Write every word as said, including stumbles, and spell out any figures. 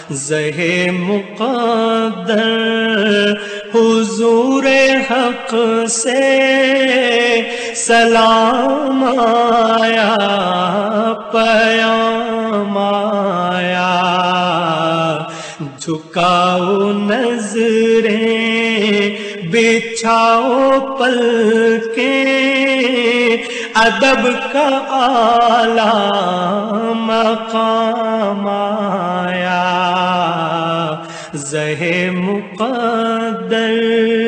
ज़हे मुक़द्दर हुज़ूर हक़ से सलाम आया, पयाम आया। झुकाओ नज़रें, बिछाओ पलकें, अदब का आला मक़ाम आया। ज़हे मुक़द्दर